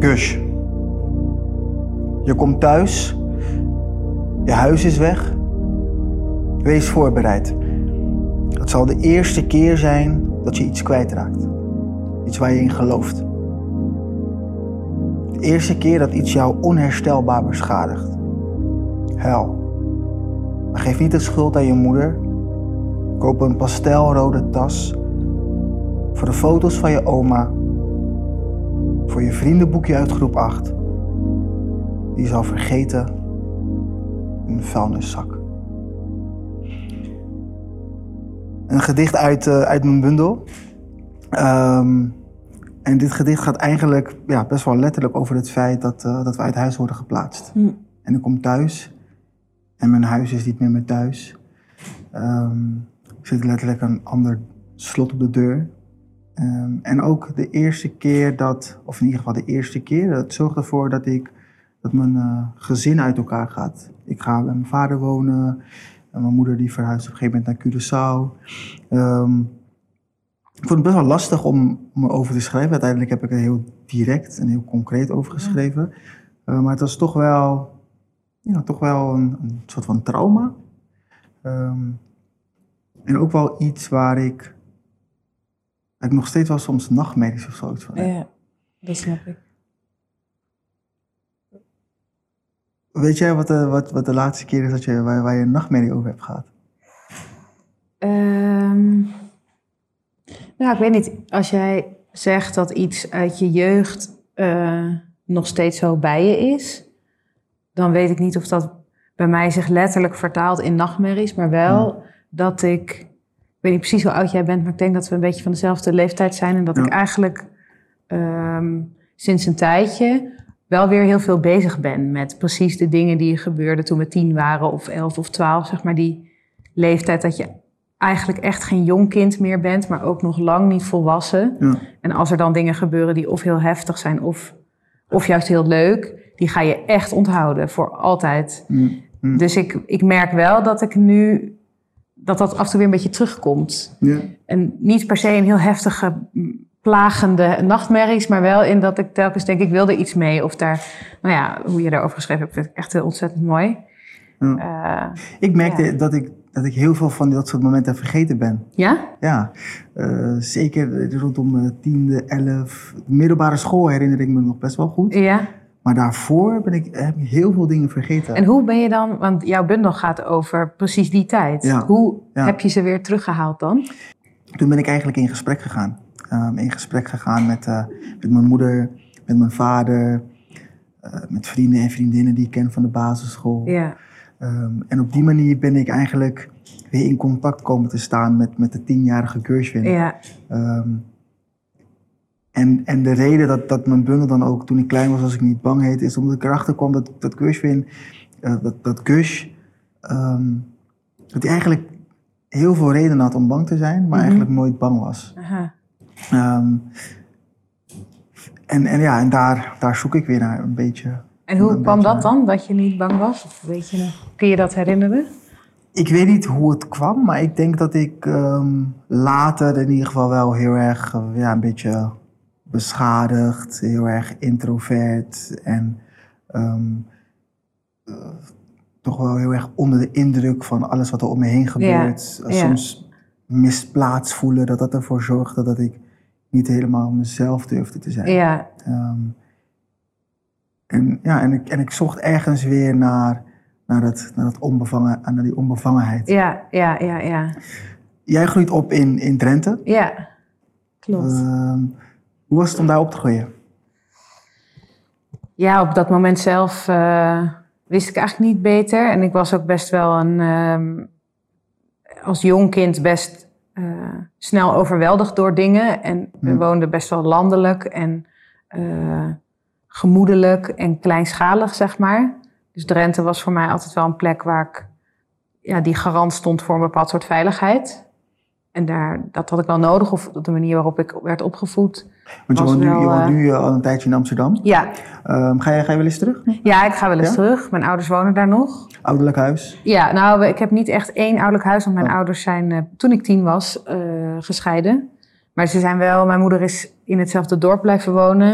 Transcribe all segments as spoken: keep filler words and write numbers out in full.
Gush. Je komt thuis. Je huis is weg. Wees voorbereid. Het zal de eerste keer zijn dat je iets kwijtraakt. Iets waar je in gelooft. De eerste keer dat iets jou onherstelbaar beschadigt. Hel. Maar geef niet de schuld aan je moeder. Koop een pastelrode tas. Voor de foto's van je oma. Voor je vriendenboekje uit groep acht. Die je zal vergeten in een vuilniszak. Een gedicht uit, uh, uit mijn bundel. Um, en dit gedicht gaat eigenlijk ja, best wel letterlijk over het feit dat, uh, dat we uit huis worden geplaatst. Mm. En ik kom thuis en mijn huis is niet meer mijn thuis. Um, er zit letterlijk een ander slot op de deur. Um, en ook de eerste keer dat, of in ieder geval de eerste keer, dat zorgt ervoor dat ik, dat mijn uh, gezin uit elkaar gaat. Ik ga bij mijn vader wonen. En mijn moeder die verhuist op een gegeven moment naar Curaçao. Um, ik vond het best wel lastig om, om erover te schrijven. Uiteindelijk heb ik er heel direct en heel concreet over geschreven. Uh, maar het was toch wel, ja, toch wel een, een soort van trauma. Um, en ook wel iets waar ik, waar ik nog steeds wel soms nachtmerries of zoiets van heb. Ja, dat snap ik. Weet jij wat de, wat, wat de laatste keer is dat je, waar, waar je een nachtmerrie over hebt gehad? Um, nou, ik weet niet. Als jij zegt dat iets uit je jeugd uh, nog steeds zo bij je is, dan weet ik niet of dat bij mij zich letterlijk vertaalt in nachtmerries, maar wel ja. dat ik, ik weet niet precies hoe oud jij bent, maar ik denk dat we een beetje van dezelfde leeftijd zijn en dat ja. ik eigenlijk um, sinds een tijdje wel weer heel veel bezig ben met precies de dingen die gebeurden toen we tien waren of elf of twaalf, zeg maar die leeftijd dat je eigenlijk echt geen jong kind meer bent, maar ook nog lang niet volwassen. Ja. En als er dan dingen gebeuren die of heel heftig zijn of, of juist heel leuk, die ga je echt onthouden voor altijd. Mm. Mm. Dus ik, ik merk wel dat ik nu, dat dat af en toe weer een beetje terugkomt. Ja. En niet per se een heel heftige, plagende nachtmerries, maar wel in dat ik telkens denk, ik wil er iets mee. Of daar, nou ja, hoe je daarover geschreven hebt, vind ik echt heel ontzettend mooi. Ja. Uh, ik merkte ja. dat ik dat ik heel veel van dat soort momenten vergeten ben. Ja? Ja. Uh, zeker rondom uh, tiende, elf, middelbare school herinner ik me nog best wel goed. Ja. Maar daarvoor ben ik, heb ik heel veel dingen vergeten. En hoe ben je dan, want jouw bundel gaat over precies die tijd. Ja. Hoe ja. heb je ze weer teruggehaald dan? Toen ben ik eigenlijk in gesprek gegaan. Um, in gesprek gegaan met, uh, met mijn moeder, met mijn vader, uh, met vrienden en vriendinnen die ik ken van de basisschool. Ja. Um, en op die manier ben ik eigenlijk weer in contact komen te staan met, met de tienjarige Gershwin. Ja. Um, en, en de reden dat, dat mijn bundel dan ook toen ik klein was, als ik niet bang heette, is omdat ik erachter kwam dat, dat Gershwin, uh, dat, dat Gush, um, dat hij eigenlijk heel veel redenen had om bang te zijn, maar mm-hmm. eigenlijk nooit bang was. Aha. Um, en, en ja, en daar, daar zoek ik weer naar een beetje. En hoe kwam dat dan, dat je niet bang was? Of weet je nog, kun je dat herinneren? Ik weet niet hoe het kwam, maar ik denk dat ik um, later in ieder geval wel heel erg, uh, ja, een beetje beschadigd, heel erg introvert en um, uh, toch wel heel erg onder de indruk van alles wat er om me heen gebeurt. Ja, uh, soms ja. misplaatst voelen, dat dat ervoor zorgde dat ik niet helemaal mezelf durfde te zijn. Ja. Um, en, ja, en, ik, en ik zocht ergens weer naar, naar, dat, naar, dat onbevangen, naar die onbevangenheid. Ja, ja, ja, ja. Jij groeit op in, in Drenthe. Ja, klopt. Uh, hoe was het om daar op te groeien? Ja, op dat moment zelf uh, wist ik eigenlijk niet beter. En ik was ook best wel een, um, als jong kind best uh, snel overweldigd door dingen. En we hmm. woonden best wel landelijk en uh, gemoedelijk en kleinschalig, zeg maar. Dus Drenthe was voor mij altijd wel een plek waar ik, ja, die garant stond voor een bepaald soort veiligheid. En daar, dat had ik wel nodig, of op de manier waarop ik werd opgevoed. Want je woont nu, wel, je woont nu al een tijdje in Amsterdam. Ja. Um, ga, je, ga je wel eens terug? Ja, ik ga wel eens ja? terug. Mijn ouders wonen daar nog. Ouderlijk huis? Ja, nou, ik heb niet echt één ouderlijk huis, want mijn oh. ouders zijn uh, toen ik tien was uh, gescheiden. Maar ze zijn wel, mijn moeder is in hetzelfde dorp blijven wonen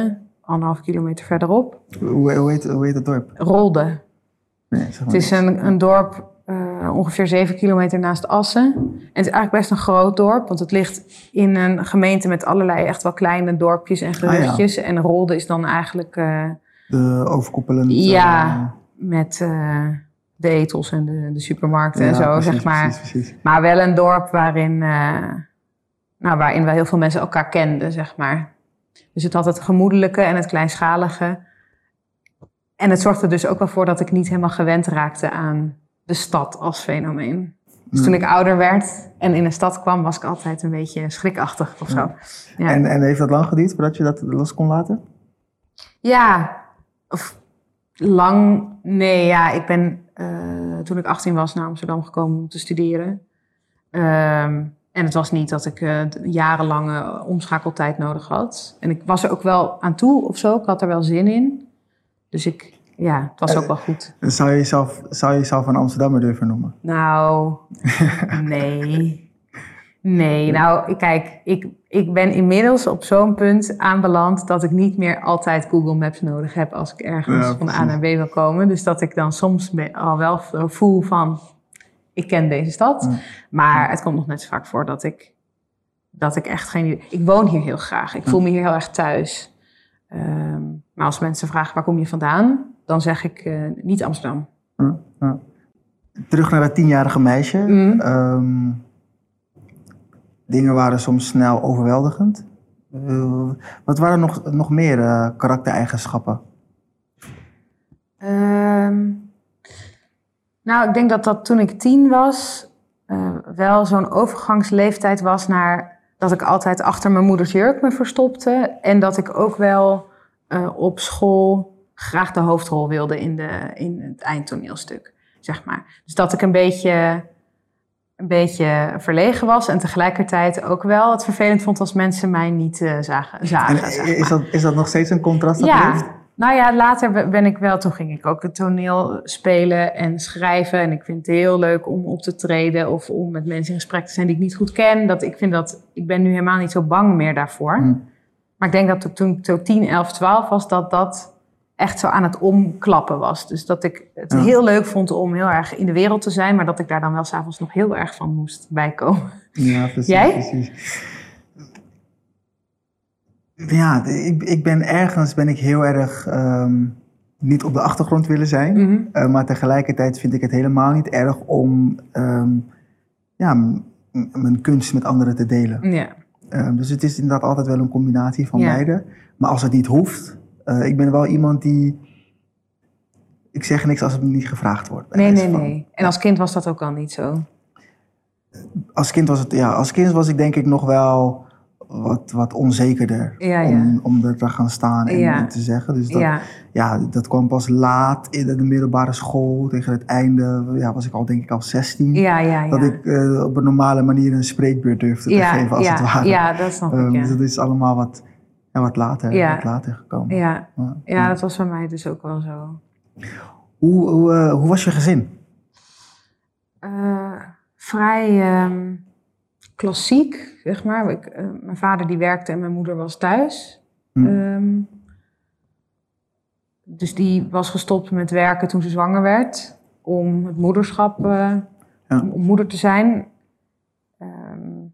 anderhalf kilometer verderop. Hoe, hoe, heet, hoe heet het dorp? Rolde. Nee, zeg maar het is een, een dorp uh, ongeveer zeven kilometer naast Assen. En het is eigenlijk best een groot dorp, want het ligt in een gemeente met allerlei echt wel kleine dorpjes en gehuchtjes. Ah, ja. En Rolde is dan eigenlijk... Uh, de overkoepelende... Ja, uh, met uh, de etels en de, de supermarkten ja, en zo, precies, zeg maar. Precies, precies. Maar wel een dorp waarin, uh, nou, waarin wel heel veel mensen elkaar kenden, zeg maar. Dus het had het gemoedelijke en het kleinschalige. En het zorgde dus ook wel voor dat ik niet helemaal gewend raakte aan de stad als fenomeen. Dus toen ik ouder werd en in een stad kwam, was ik altijd een beetje schrikachtig of zo. Ja. Ja. En, en heeft dat lang geduurd voordat je dat los kon laten? Ja, of lang, nee, ja. Ik ben uh, toen ik achttien was naar Amsterdam gekomen om te studeren. Um, en het was niet dat ik uh, jarenlange omschakeltijd nodig had. En ik was er ook wel aan toe of zo, ik had er wel zin in. Dus ik, ja, het was ook wel goed. Zou je jezelf, zou je jezelf een Amsterdammer durven noemen? Nou, nee. Nee, nou, kijk, ik, ik ben inmiddels op zo'n punt aanbeland dat ik niet meer altijd Google Maps nodig heb als ik ergens ja, van A naar B wil komen. Dus dat ik dan soms al wel voel van, ik ken deze stad. Ja. Maar het komt nog net zo vaak voor dat ik, dat ik echt geen idee... Ik woon hier heel graag, ik voel me hier heel erg thuis. Um, maar als mensen vragen, waar kom je vandaan? Dan zeg ik uh, niet Amsterdam. Ja, ja. Terug naar dat tienjarige meisje. Mm. Um, dingen waren soms snel overweldigend. Uh, wat waren nog, nog meer uh, karaktereigenschappen? Um, nou, ik denk dat dat toen ik tien was... Uh, wel zo'n overgangsleeftijd was naar... dat ik altijd achter mijn moeders jurk me verstopte. En dat ik ook wel uh, op school graag de hoofdrol wilde in, de, in het eindtoneelstuk, zeg maar. Dus dat ik een beetje, een beetje verlegen was en tegelijkertijd ook wel het vervelend vond als mensen mij niet uh, zagen. zagen en, zeg maar. is, dat, is dat nog steeds een contrast dat ja. heeft? Nou ja, later ben ik wel, toen ging ik ook het toneel spelen en schrijven. En ik vind het heel leuk om op te treden of om met mensen in gesprek te zijn die ik niet goed ken. Dat, ik, vind dat, ik ben nu helemaal niet zo bang meer daarvoor. Hmm. Maar ik denk dat toen ik zo tien, elf, twaalf was, dat dat echt zo aan het omklappen was. Dus dat ik het ja. heel leuk vond om heel erg in de wereld te zijn, maar dat ik daar dan wel 's avonds nog heel erg van moest bijkomen. Ja, precies. Jij? precies. Ja, ik, ik ben ergens ben ik heel erg um, niet op de achtergrond willen zijn. Mm-hmm. Uh, maar tegelijkertijd vind ik het helemaal niet erg om um, ja, m- m- mijn kunst met anderen te delen. Ja. Um, dus het is inderdaad altijd wel een combinatie van ja. beide. Maar als het niet hoeft, uh, ik ben wel iemand die... Ik zeg niks als het me niet gevraagd wordt. Nee, nee, van, nee. En als kind was dat ook al niet zo? Als kind was het, ja, als kind was ik denk ik nog wel... Wat, wat onzekerder ja, ja. Om, om er te gaan staan en, ja. en te zeggen. Dus dat, ja. ja, dat kwam pas laat in de middelbare school. Tegen het einde ja, was ik al denk ik al zestien. Ja, ja, ja. Dat ik uh, op een normale manier een spreekbeurt durfde ja, te geven als ja, het ware. Ja, dat snap ik, um, ja. Dus dat is allemaal wat, ja, wat, later, ja. wat later gekomen. Ja. Ja, ja, ja, dat was bij mij dus ook wel zo. Hoe, hoe, uh, hoe was je gezin? Uh, vrij... Um... klassiek, zeg maar. Ik, uh, mijn vader die werkte en mijn moeder was thuis. Hmm. Um, dus die was gestopt met werken toen ze zwanger werd. Om het moederschap, uh, ja. om, om moeder te zijn. Um,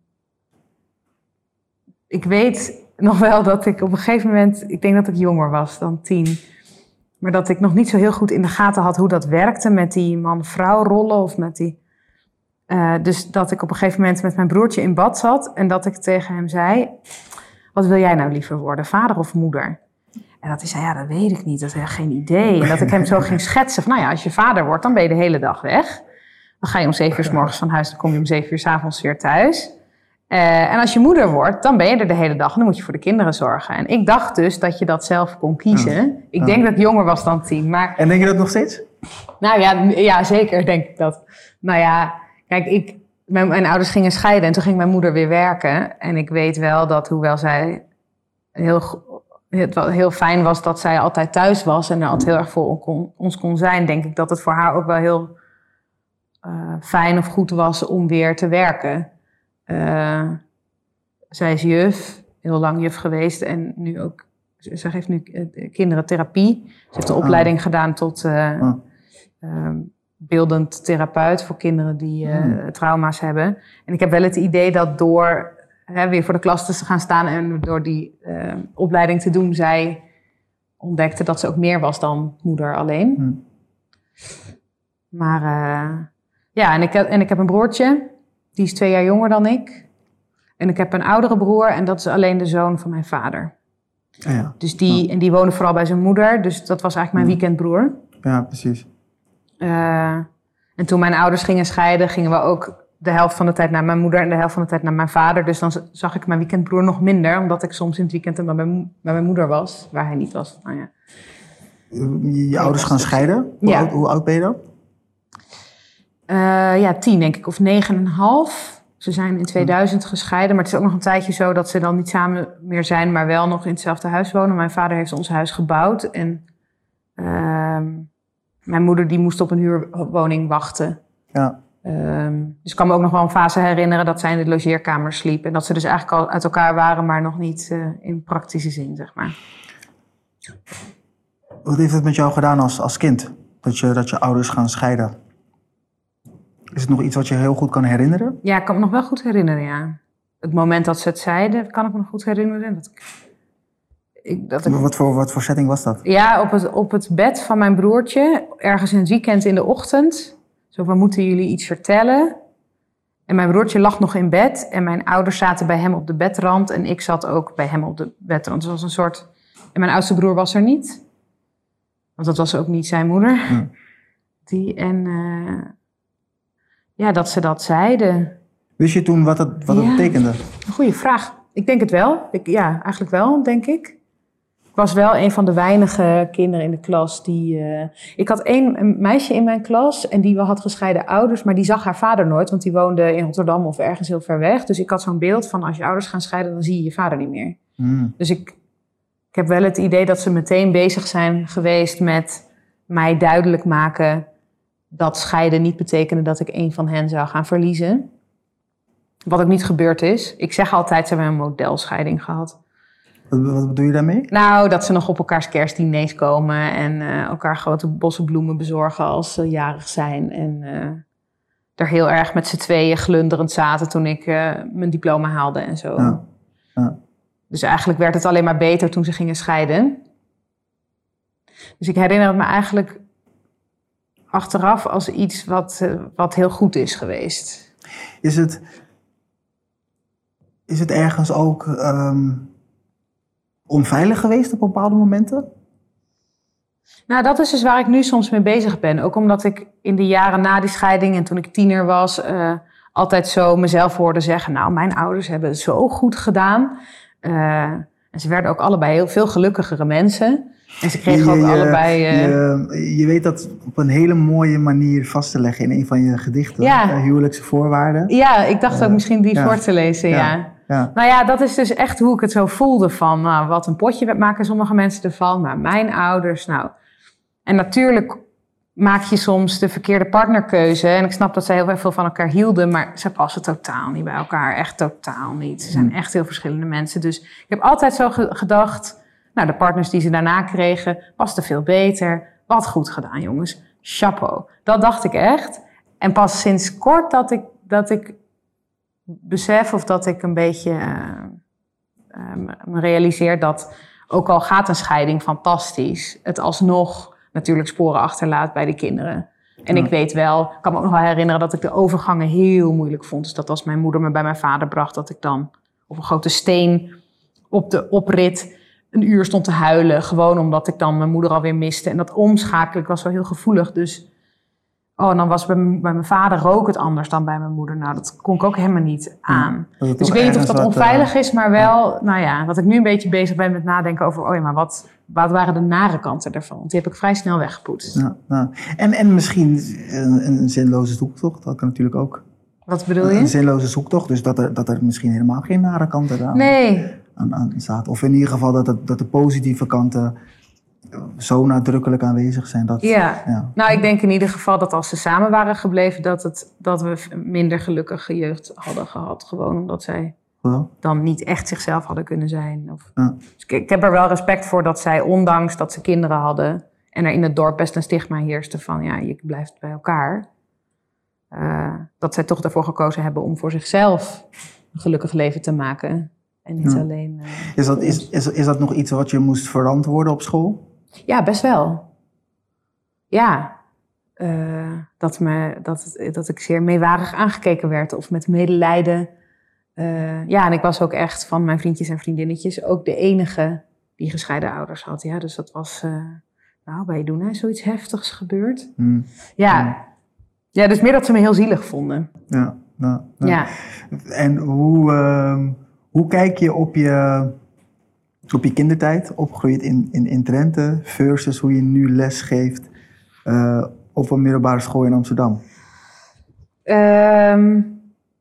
ik weet nog wel dat ik op een gegeven moment... Ik denk dat ik jonger was dan tien. Maar dat ik nog niet zo heel goed in de gaten had hoe dat werkte met die man-vrouw rollen of met die... Uh, dus dat ik op een gegeven moment met mijn broertje in bad zat en dat ik tegen hem zei, wat wil jij nou liever worden, vader of moeder? En dat hij zei, ja, dat weet ik niet, dat heb ik geen idee. En dat ik hem zo ging schetsen van, nou ja, als je vader wordt, dan ben je de hele dag weg. Dan ga je om zeven uur 's morgens van huis, dan kom je om zeven uur 's avonds weer thuis. Uh, en als je moeder wordt, dan ben je er de hele dag en dan moet je voor de kinderen zorgen. En ik dacht dus dat je dat zelf kon kiezen. Ja. Ik ja. denk dat ik jonger was dan tien. Maar... En denk je dat nog steeds? Nou ja, ja, zeker denk ik dat. Nou ja... Kijk, ik, mijn, mijn ouders gingen scheiden en toen ging mijn moeder weer werken. En ik weet wel dat, hoewel zij heel, het wel heel fijn was dat zij altijd thuis was en er altijd heel erg voor kon, ons kon zijn, denk ik dat het voor haar ook wel heel uh, fijn of goed was om weer te werken. Uh, zij is juf, heel lang juf geweest en nu ook Ze geeft nu uh, kinderen therapie. Ze heeft de opleiding oh. gedaan tot uh, oh. uh, beeldend therapeut voor kinderen die uh, mm. trauma's hebben. En ik heb wel het idee dat door hè, weer voor de klas te gaan staan en door die uh, opleiding te doen, zij ontdekte dat ze ook meer was dan moeder alleen. Mm. Maar uh, ja, en ik, heb, en ik heb een broertje, die is twee jaar jonger dan ik. En ik heb een oudere broer en dat is alleen de zoon van mijn vader. Ja. Dus die, en die woonde vooral bij zijn moeder. Dus dat was eigenlijk mijn weekendbroer. Ja, precies. Uh, en toen mijn ouders gingen scheiden, gingen we ook de helft van de tijd naar mijn moeder en de helft van de tijd naar mijn vader. Dus dan zag ik mijn weekendbroer nog minder, omdat ik soms in het weekend bij mijn, bij mijn moeder was, waar hij niet was. Nou ja. Je, je ouders gaan scheiden? Hoe, ja. oud, hoe oud ben je dan? Uh, ja, tien denk ik, of negen en een half. Ze zijn in tweeduizend gescheiden, maar het is ook nog een tijdje zo dat ze dan niet samen meer zijn, maar wel nog in hetzelfde huis wonen. Mijn vader heeft ons huis gebouwd en uh, mijn moeder die moest op een huurwoning wachten. Ja. Um, dus ik kan me ook nog wel een fase herinneren dat zij in de logeerkamer sliep en dat ze dus eigenlijk al uit elkaar waren, maar nog niet uh, in praktische zin, zeg maar. Wat heeft het met jou gedaan als, als kind, dat je, dat je ouders gaan scheiden? Is het nog iets wat je heel goed kan herinneren? Ja, ik kan me nog wel goed herinneren, ja. Het moment dat ze het zeiden, kan ik me nog goed herinneren. Dat ik, ik, dat ik... Wat, voor, wat voor setting was dat? Ja, op het, op het bed van mijn broertje, ergens in het weekend in de ochtend. Zo van, moeten jullie iets vertellen? En mijn broertje lag nog in bed en mijn ouders zaten bij hem op de bedrand. En ik zat ook bij hem op de bedrand. Dus het was een soort... En mijn oudste broer was er niet. Want dat was ook niet zijn moeder. Hm. Die en... Uh... Ja, dat ze dat zeiden. Wist je toen wat het, wat het ja, betekende? Een goede vraag. Ik denk het wel. Ik, ja, eigenlijk wel, denk ik. Ik was wel een van de weinige kinderen in de klas die... Uh, ik had één een meisje in mijn klas en die had gescheiden ouders, maar die zag haar vader nooit, want die woonde in Rotterdam of ergens heel ver weg. Dus ik had zo'n beeld van als je ouders gaan scheiden, dan zie je je vader niet meer. Mm. Dus ik, ik heb wel het idee dat ze meteen bezig zijn geweest met mij duidelijk maken dat scheiden niet betekende dat ik een van hen zou gaan verliezen. Wat ook niet gebeurd is. Ik zeg altijd, ze hebben een modelscheiding gehad. Wat, wat bedoel je daarmee? Nou, dat ze nog op elkaars kerstdiners komen en uh, elkaar grote bossen bloemen bezorgen als ze jarig zijn. En uh, er heel erg met z'n tweeën glunderend zaten toen ik uh, mijn diploma haalde en zo. Ja. Ja. Dus eigenlijk werd het alleen maar beter toen ze gingen scheiden. Dus ik herinner het me eigenlijk achteraf als iets wat, uh, wat heel goed is geweest. Is het, is het ergens ook um, onveilig geweest op bepaalde momenten? Nou, dat is dus waar ik nu soms mee bezig ben. Ook omdat ik in de jaren na die scheiding en toen ik tiener was, Uh, altijd zo mezelf hoorde zeggen, nou, mijn ouders hebben het zo goed gedaan. Uh, en ze werden ook allebei heel veel gelukkigere mensen. En ze kregen je, ook je, allebei... Uh... Je, je weet dat op een hele mooie manier vast te leggen in een van je gedichten. Ja. Uh, huwelijkse voorwaarden. Ja, ik dacht uh, ook misschien die ja. voor te lezen, ja. ja. Ja. Nou ja, dat is dus echt hoe ik het zo voelde van, nou, wat een potje maken sommige mensen ervan. Maar mijn ouders, nou... En natuurlijk maak je soms de verkeerde partnerkeuze. En ik snap dat zij heel veel van elkaar hielden, maar ze passen totaal niet bij elkaar. Echt totaal niet. Ze zijn echt heel verschillende mensen. Dus ik heb altijd zo gedacht, nou, de partners die ze daarna kregen, pasten veel beter. Wat goed gedaan, jongens. Chapeau. Dat dacht ik echt. En pas sinds kort dat ik, dat ik besef of dat ik een beetje uh, uh, me realiseer dat, ook al gaat een scheiding fantastisch, het alsnog natuurlijk sporen achterlaat bij de kinderen. En ja. ik weet wel, ik kan me ook nog wel herinneren dat ik de overgangen heel moeilijk vond. Dus dat als mijn moeder me bij mijn vader bracht, dat ik dan op een grote steen op de oprit een uur stond te huilen. Gewoon omdat ik dan mijn moeder alweer miste. En dat omschakelen, ik was wel heel gevoelig. Dus, oh, en dan was bij, bij mijn vader rook het anders dan bij mijn moeder. Nou, dat kon ik ook helemaal niet aan. Ja, dus ik weet niet of dat wat, onveilig is, maar wel, ja. nou ja, dat ik nu een beetje bezig ben met nadenken over, oh ja, maar wat... Wat waren de nare kanten daarvan? Want die heb ik vrij snel weggepoetst. Ja, ja. En, en misschien een, een zinloze zoektocht, dat kan natuurlijk ook. Wat bedoel je? Een zinloze zoektocht, dus dat er, dat er misschien helemaal geen nare kanten aan, nee. aan, aan zaten. Of in ieder geval dat, het, dat de positieve kanten zo nadrukkelijk aanwezig zijn. Dat, ja. ja, nou ik denk in ieder geval dat als ze samen waren gebleven, dat, het, dat we minder gelukkige jeugd hadden gehad. Gewoon omdat zij Wel? dan niet echt zichzelf hadden kunnen zijn. Of, Ja. dus ik, ik heb er wel respect voor dat zij, ondanks dat ze kinderen hadden en er in het dorp best een stigma heerste van ja, je blijft bij elkaar. Uh, dat zij toch ervoor gekozen hebben om voor zichzelf een gelukkig leven te maken. En niet Ja. alleen... Uh, is, dat, is, is, is dat nog iets wat je moest verantwoorden op school? Ja, best wel. Ja. Uh, dat, me, dat, dat ik zeer meewarig aangekeken werd of met medelijden. Uh, ja, en ik was ook echt van mijn vriendjes en vriendinnetjes ook de enige die gescheiden ouders had. Ja, dus dat was... Uh, nou, bij Iduna is zoiets heftigs gebeurd. Hmm. Ja. Hmm. Ja, dus meer dat ze me heel zielig vonden. Ja. Nou, nou. Ja. En hoe, uh, hoe kijk je op je, op je kindertijd, opgegroeid in, in, in Drenthe, versus hoe je nu les geeft uh, op een middelbare school in Amsterdam? Um,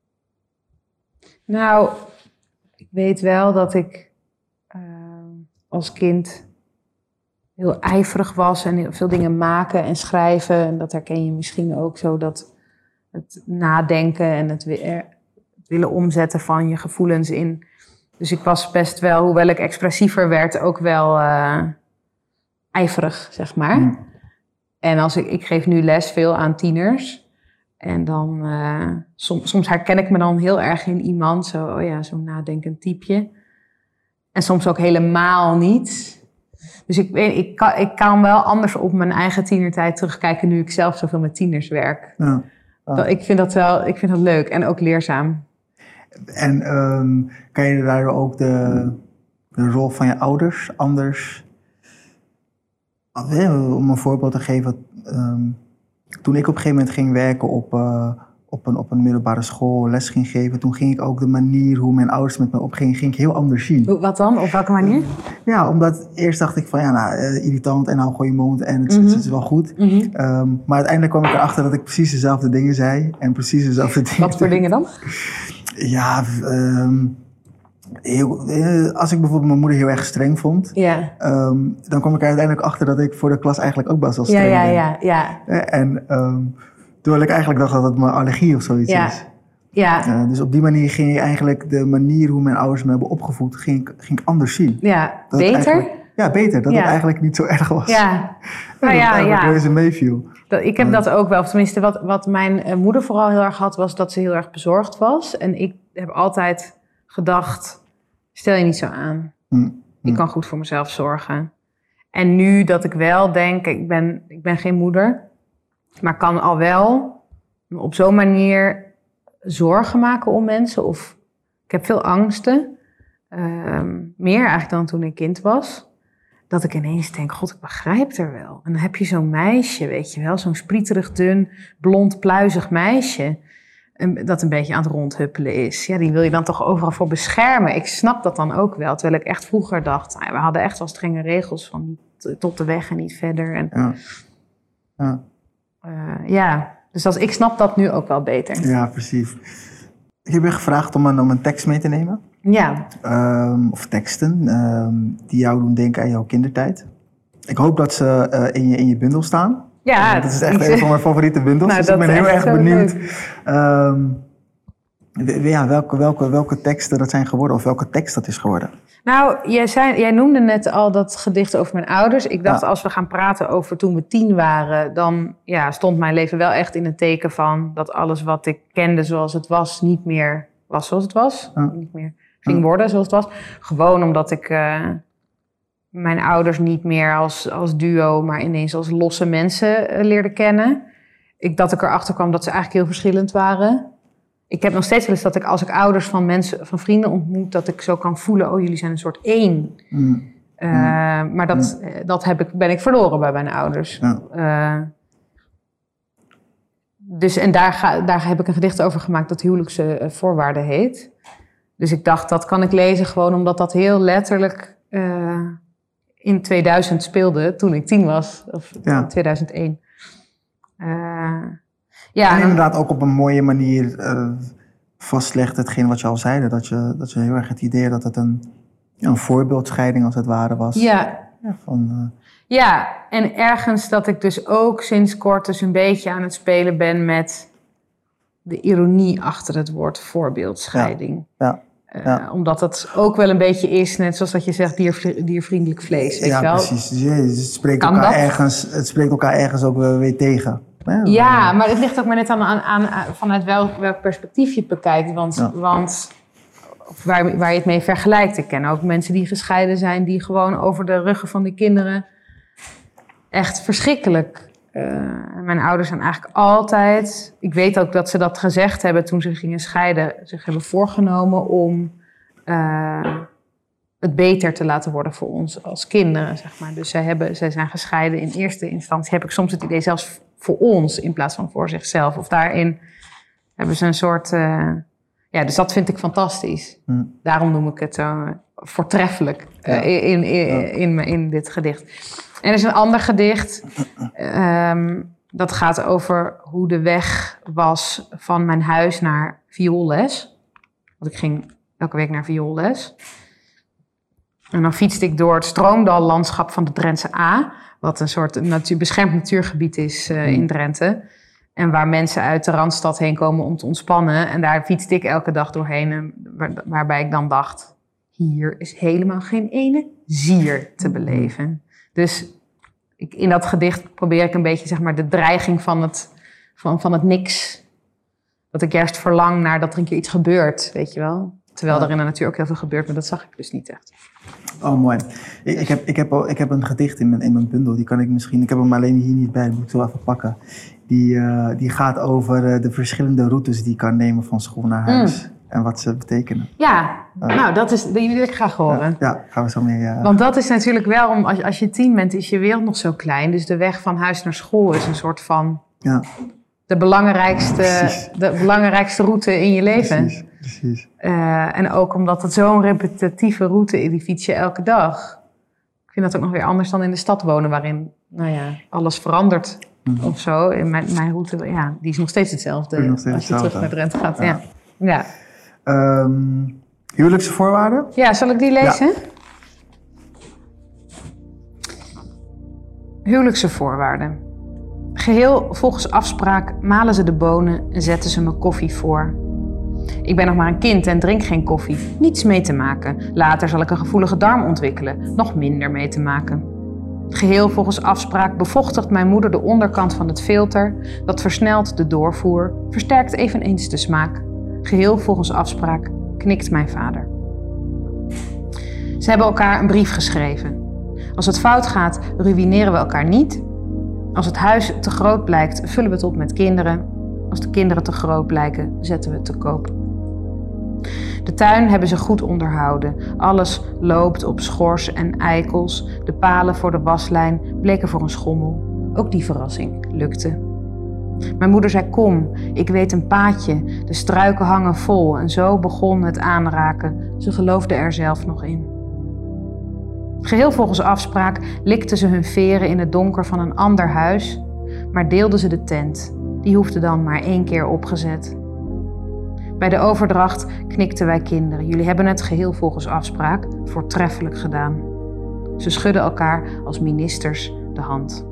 nou, ik weet wel dat ik uh, als kind heel ijverig was en heel veel dingen maken en schrijven. En dat herken je misschien ook zo, dat het nadenken en het, het willen omzetten van je gevoelens in. Dus ik was best wel, hoewel ik expressiever werd, ook wel uh, ijverig, zeg maar. Mm. En als ik, ik geef nu les veel aan tieners. En dan, uh, soms, soms herken ik me dan heel erg in iemand, zo, oh ja, zo'n nadenkend typeje. En soms ook helemaal niet. Dus ik, weet, ik, kan, ik kan wel anders op mijn eigen tienertijd terugkijken nu ik zelf zoveel met tieners werk. Ja. Ah. Dat, ik vind dat wel, ik vind dat leuk en ook leerzaam. En um, kan je daar ook de, de rol van je ouders anders... Om een voorbeeld te geven, um, toen ik op een gegeven moment ging werken op, uh, op, een, op een middelbare school, les ging geven, toen ging ik ook de manier hoe mijn ouders met me opgingen, ging ik heel anders zien. Wat dan? Op welke manier? Ja, omdat eerst dacht ik van ja, nou, uh, irritant en hou gewoon je mond en het, mm-hmm. het is wel goed. Mm-hmm. Um, maar uiteindelijk kwam ik erachter dat ik precies dezelfde dingen zei en precies dezelfde dingen. Wat voor dingen dan? Ja, um, heel, als ik bijvoorbeeld mijn moeder heel erg streng vond, yeah. um, dan kwam ik er uiteindelijk achter dat ik voor de klas eigenlijk ook best wel streng ja, ja, ben. Ja, ja, ja. En um, terwijl ik eigenlijk dacht dat het mijn allergie of zoiets ja. is. Ja. Uh, dus op die manier ging ik eigenlijk de manier hoe mijn ouders me hebben opgevoed, ging, ging ik anders zien. Ja, dat beter? Ja, beter. Dat ja. het eigenlijk niet zo erg was. Ja, nou ja, dat ja. reuze meeviel. Dat, ik heb uh, dat ook wel. Of tenminste, wat, wat mijn uh, moeder vooral heel erg had, was dat ze heel erg bezorgd was. En ik heb altijd gedacht, stel je niet zo aan. Mm, ik mm. kan goed voor mezelf zorgen. En nu dat ik wel denk, ik ben, ik ben geen moeder, maar kan al wel op zo'n manier zorgen maken om mensen. Of ik heb veel angsten. Uh, meer eigenlijk dan toen ik kind was. Dat ik ineens denk, god, ik begrijp er wel. En dan heb je zo'n meisje, weet je wel. Zo'n sprieterig, dun, blond, pluizig meisje. Dat een beetje aan het rondhuppelen is. Ja, die wil je dan toch overal voor beschermen. Ik snap dat dan ook wel. Terwijl ik echt vroeger dacht, nou, we hadden echt wel strenge regels van niet tot de weg en niet verder. En, ja. Ja. Uh, ja, dus als, ik snap dat nu ook wel beter. Ja, precies. Ik heb je gevraagd om een, om een tekst mee te nemen. Ja. Um, of teksten um, die jou doen denken aan jouw kindertijd. Ik hoop dat ze uh, in, je, in je bundel staan. Ja. Uh, dat is echt een van mijn favoriete bundels. Nou, dus ik ben heel erg benieuwd um, ja, welke, welke, welke teksten dat zijn geworden. Of welke tekst dat is geworden. Nou, jij, zei, jij noemde net al dat gedicht over mijn ouders. Ik dacht, ja. als we gaan praten over toen we tien waren, dan ja, stond mijn leven wel echt in het teken van dat alles wat ik kende zoals het was, niet meer was zoals het was. Ja. Niet meer ging worden zoals het was. Gewoon omdat ik uh, mijn ouders niet meer als, als duo, maar ineens als losse mensen uh, leerde kennen. Ik, dat ik erachter kwam dat ze eigenlijk heel verschillend waren. Ik heb nog steeds wel eens dat ik, als ik ouders van mensen, van vrienden ontmoet, dat ik zo kan voelen, oh, jullie zijn een soort één. Mm. Uh, mm. Maar dat, mm. dat heb ik, ben ik verloren bij mijn ouders. Ja. Uh, dus, en daar, ga, daar heb ik een gedicht over gemaakt dat Huwelijkse Voorwaarden heet. Dus ik dacht, dat kan ik lezen gewoon omdat dat heel letterlijk uh, in tweeduizend speelde, toen ik tien was. Of ja. in tweeduizend één. Uh, Ja, en inderdaad ook op een mooie manier uh, vastlegt hetgeen wat je al zei. Dat je, dat je heel erg het idee dat het een, een voorbeeldscheiding als het ware was. Ja. Ja, van, uh... ja, en ergens dat ik dus ook sinds kort dus een beetje aan het spelen ben met de ironie achter het woord voorbeeldscheiding. Ja. Uh, ja. Omdat het ook wel een beetje is, net zoals dat je zegt, dier, diervriendelijk vlees. Weet ja, je wel? Precies. Dus het, spreekt elkaar ergens, het spreekt elkaar ergens ook weer tegen. Ja, ja, maar het ligt ook maar net aan, aan, aan vanuit welk, welk perspectief je het bekijkt. Want, ja. want waar, waar je het mee vergelijkt. Ik ken ook mensen die gescheiden zijn, die gewoon over de ruggen van die kinderen echt verschrikkelijk. Uh, mijn ouders zijn eigenlijk altijd... Ik weet ook dat ze dat gezegd hebben toen ze gingen scheiden. Zich hebben voorgenomen om uh, het beter te laten worden voor ons als kinderen, zeg maar. Dus zij, hebben, zij zijn gescheiden in eerste instantie. Heb ik soms het idee zelfs voor ons in plaats van voor zichzelf. Of daarin hebben ze een soort... Uh, ja, dus dat vind ik fantastisch. Hm. Daarom noem ik het zo voortreffelijk uh, ja. in, in, in, in, in dit gedicht. En er is een ander gedicht. Um, dat gaat over hoe de weg was van mijn huis naar vioolles. Want ik ging elke week naar vioolles. En dan fietste ik door het stroomdallandschap van de Drentse A. Wat een soort natuur, beschermd natuurgebied is uh, in Drenthe. En waar mensen uit de Randstad heen komen om te ontspannen. En daar fietste ik elke dag doorheen. Waar, waarbij ik dan dacht, hier is helemaal geen ene zier te beleven. Dus ik, in dat gedicht probeer ik een beetje zeg maar, de dreiging van het, van, van het niks. Dat ik juist verlang naar dat er een keer iets gebeurt, weet je wel. Terwijl ja. er in de natuur ook heel veel gebeurt, maar dat zag ik dus niet echt. Oh, mooi. Ik, ik, heb, ik, heb, ik heb een gedicht in mijn, in mijn bundel. Die kan ik misschien... Ik heb hem alleen hier niet bij. Dat moet ik zo even pakken. Die, uh, die gaat over uh, de verschillende routes die je kan nemen van school naar huis. Mm. En wat ze betekenen. Ja, uh, nou, dat is, die wil ik graag horen. Uh, ja, gaan we zo mee... Uh... Want dat is natuurlijk wel... Om, als, als je tien bent, is je wereld nog zo klein. Dus de weg van huis naar school is een soort van... Ja. De belangrijkste, de belangrijkste route in je leven. Precies, precies. Uh, en ook omdat het zo'n repetitieve route is, die fiets je elke dag. Ik vind dat ook nog weer anders dan in de stad wonen, waarin nou ja, alles verandert mm-hmm. of zo. In mijn, mijn route, ja, die is nog steeds hetzelfde nog steeds als je hetzelfde. terug naar Drenthe gaat. Ja. Ja. Ja. Um, huwelijkse voorwaarden? Ja, zal ik die lezen? Ja. Huwelijkse voorwaarden. Geheel volgens afspraak malen ze de bonen en zetten ze me koffie voor. Ik ben nog maar een kind en drink geen koffie. Niets mee te maken. Later zal ik een gevoelige darm ontwikkelen. Nog minder mee te maken. Geheel volgens afspraak bevochtigt mijn moeder de onderkant van het filter. Dat versnelt de doorvoer, versterkt eveneens de smaak. Geheel volgens afspraak knikt mijn vader. Ze hebben elkaar een brief geschreven. Als het fout gaat, ruïneren we elkaar niet. Als het huis te groot blijkt, vullen we het op met kinderen. Als de kinderen te groot blijken, zetten we het te koop. De tuin hebben ze goed onderhouden. Alles loopt op schors en eikels. De palen voor de waslijn bleken voor een schommel. Ook die verrassing lukte. Mijn moeder zei, kom, ik weet een paadje. De struiken hangen vol en zo begon het aanraken. Ze geloofde er zelf nog in. Geheel volgens afspraak likten ze hun veren in het donker van een ander huis, maar deelden ze de tent. Die hoefde dan maar één keer opgezet. Bij de overdracht knikten wij kinderen. Jullie hebben het geheel volgens afspraak voortreffelijk gedaan. Ze schudden elkaar als ministers de hand.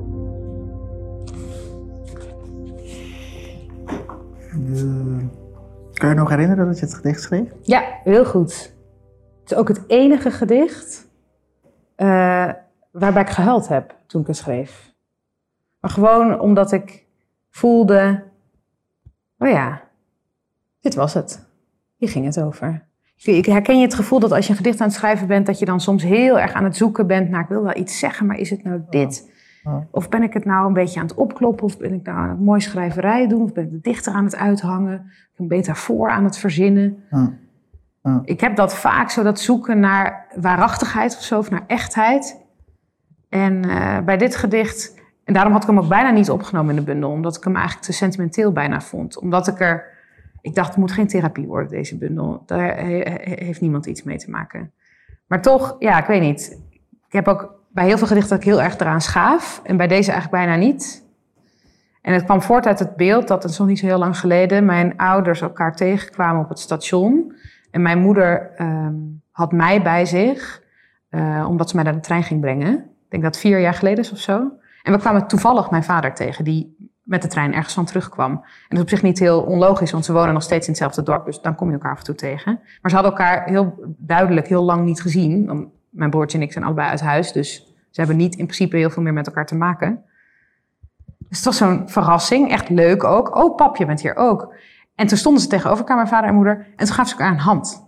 Uh, kan je nog herinneren dat je het gedicht schreef? Ja, heel goed. Het is ook het enige gedicht uh, waarbij ik gehuild heb toen ik het schreef. Maar gewoon omdat ik voelde, oh ja, dit was het. Hier ging het over. Ik herken je het gevoel dat als je een gedicht aan het schrijven bent, dat je dan soms heel erg aan het zoeken bent naar, ik wil wel iets zeggen, maar is het nou dit? Ja. Ja. Of ben ik het nou een beetje aan het opkloppen? Of ben ik nou aan het mooi schrijverij doen? Of ben ik de dichter aan het uithangen? Of een metafoor aan het verzinnen? Ja. Ja. Ik heb dat vaak zo, dat zoeken naar waarachtigheid of zo, of naar echtheid. En uh, bij dit gedicht, en daarom had ik hem ook bijna niet opgenomen in de bundel, omdat ik hem eigenlijk te sentimenteel bijna vond. Omdat ik er, ik dacht, het moet geen therapie worden, deze bundel. Daar he, heeft niemand iets mee te maken. Maar toch, ja, ik weet niet. Ik heb ook bij heel veel gedichten dat ik heel erg eraan schaaf. En bij deze eigenlijk bijna niet. En het kwam voort uit het beeld dat, het is nog niet zo heel lang geleden, mijn ouders elkaar tegenkwamen op het station. En mijn moeder um, had mij bij zich, uh, omdat ze mij naar de trein ging brengen. Ik denk dat het vier jaar geleden is of zo. En we kwamen toevallig mijn vader tegen, die met de trein ergens van terugkwam. En dat is op zich niet heel onlogisch, want ze wonen nog steeds in hetzelfde dorp. Dus dan kom je elkaar af en toe tegen. Maar ze hadden elkaar heel duidelijk heel lang niet gezien. Want mijn broertje en ik zijn allebei uit huis. Dus ze hebben niet in principe heel veel meer met elkaar te maken. Dus het was zo'n verrassing. Echt leuk ook. Oh, pap, je bent hier ook. En toen stonden ze tegenover elkaar, mijn vader en moeder. En toen gaven ze elkaar een hand.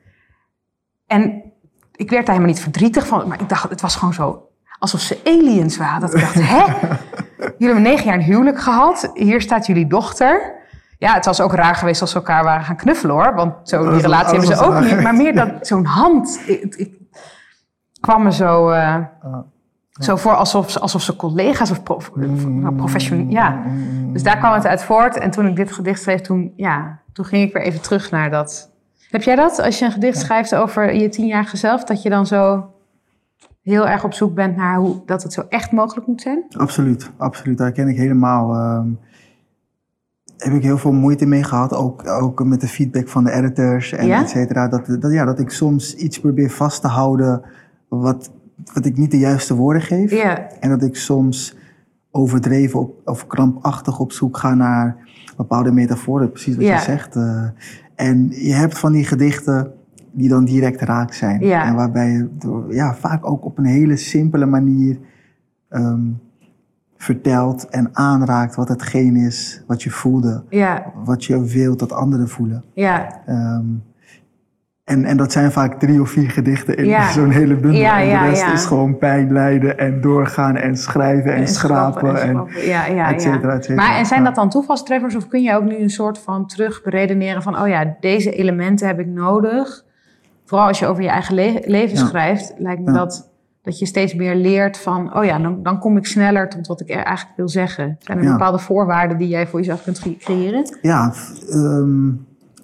En ik werd daar helemaal niet verdrietig van. Maar ik dacht, het was gewoon zo alsof ze aliens waren. Dat ik dacht, hè? Jullie hebben negen jaar een huwelijk gehad. Hier staat jullie dochter. Ja, het was ook raar geweest als ze elkaar waren gaan knuffelen, hoor. Want zo, die relatie hebben ze ook niet. Maar meer dat zo'n hand. Ik, ik kwam me zo, uh, zo voor alsof, alsof ze collega's of prof, nou, professioneel. Ja. Dus daar kwam het uit voort. En toen ik dit gedicht schreef, toen, ja, toen ging ik weer even terug naar dat. Heb jij dat? Als je een gedicht schrijft over je tienjarige zelf, dat je dan zo heel erg op zoek bent naar hoe dat het zo echt mogelijk moet zijn? Absoluut, absoluut. Daar ken ik helemaal. Um, heb ik heel veel moeite mee gehad, ook, ook met de feedback van de editors en ja? et cetera. Dat, dat, ja, dat ik soms iets probeer vast te houden wat, wat ik niet de juiste woorden geef. Ja. En dat ik soms overdreven op, of krampachtig op zoek ga naar bepaalde metaforen, precies wat ja. je zegt. Uh, en je hebt van die gedichten die dan direct raak zijn. Ja. En waarbij je door, ja, vaak ook op een hele simpele manier um, vertelt en aanraakt wat hetgeen is wat je voelde. Ja. Wat je wilt dat anderen voelen. Ja. Um, en, en dat zijn vaak drie of vier gedichten in ja. zo'n hele bundel. Ja, en de ja, rest ja. is gewoon pijn lijden en doorgaan en schrijven en, en schrapen. En, en ja, ja, et cetera, et cetera. Maar en zijn dat dan toevalstreffers of kun je ook nu een soort van terug beredeneren van, oh ja, deze elementen heb ik nodig. Vooral als je over je eigen le- leven ja. schrijft, lijkt me ja. dat, dat je steeds meer leert van, oh ja, dan, dan kom ik sneller tot wat ik eigenlijk wil zeggen. Zijn er ja. bepaalde voorwaarden die jij voor jezelf kunt creëren? Ja, um,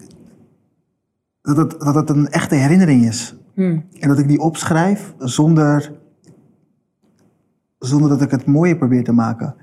dat, het, dat het een echte herinnering is. Hmm. En dat ik die opschrijf zonder, zonder dat ik het mooier probeer te maken.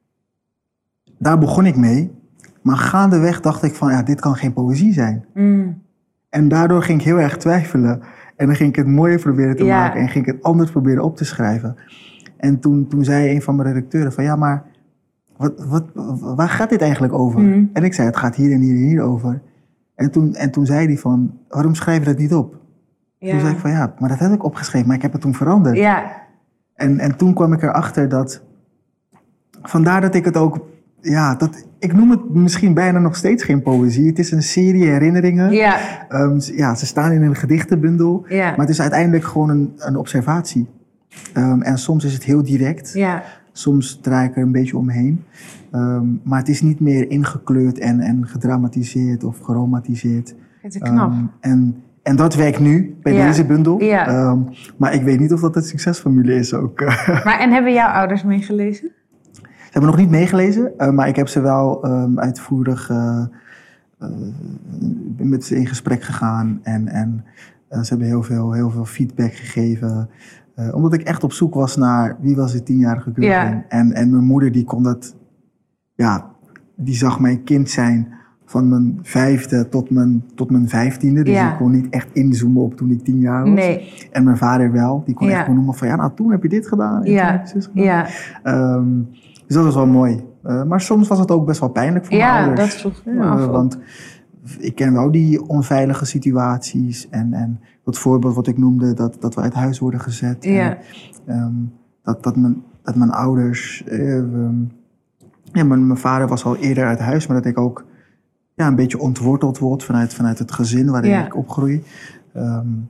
Daar begon ik mee, maar gaandeweg dacht ik van, ja, dit kan geen poëzie zijn. Hmm. En daardoor ging ik heel erg twijfelen. En dan ging ik het mooier proberen te ja. maken. En ging ik het anders proberen op te schrijven. En toen, toen zei een van mijn redacteuren van, ja, maar wat, wat, waar gaat dit eigenlijk over? Mm. En ik zei, het gaat hier en hier en hier over. En toen, en toen zei hij van, waarom schrijf je dat niet op? Ja. Toen zei ik van, ja, maar dat heb ik opgeschreven, maar ik heb het toen veranderd. Ja. En, en toen kwam ik erachter dat, vandaar dat ik het ook, ja, dat, ik noem het misschien bijna nog steeds geen poëzie. Het is een serie herinneringen. Ja. Um, ja, ze staan in een gedichtenbundel. Ja. Maar het is uiteindelijk gewoon een, een observatie. Um, en soms is het heel direct. Ja. Soms draai ik er een beetje omheen. Um, maar het is niet meer ingekleurd en, en gedramatiseerd of geromatiseerd. Het is knap. Um, en, en dat werkt nu bij ja. deze bundel. Ja. Um, maar ik weet niet of dat een succesformule is ook. Maar en hebben jouw ouders meegelezen? Ze hebben nog niet meegelezen, uh, maar ik heb ze wel um, uitvoerig uh, uh, met ze in gesprek gegaan. En, en uh, ze hebben heel veel, heel veel feedback gegeven. Uh, omdat ik echt op zoek was naar wie was de tienjarige Gurgen. Ja. En, en mijn moeder die kon dat, ja, die zag mijn kind zijn van mijn vijfde tot mijn, tot mijn vijftiende. Dus ja. ik kon niet echt inzoomen op toen ik tien jaar was. Nee. En mijn vader wel, die kon ja. echt gewoon noemen van ja, nou toen heb je dit gedaan. En ja. toen heb je dit gedaan. Ja. Um, Dus dat was wel mooi. Uh, maar soms was het ook best wel pijnlijk voor ja, mijn ouders. Dat vroeg me ja, af. Want ik ken wel die onveilige situaties. En, en dat voorbeeld wat ik noemde, dat, dat we uit huis worden gezet. Ja. En, um, dat, dat, mijn, dat mijn ouders... Uh, um, ja, mijn, mijn vader was al eerder uit huis, maar dat ik ook ja, een beetje ontworteld word vanuit, vanuit het gezin waarin ja. ik opgroei. Um,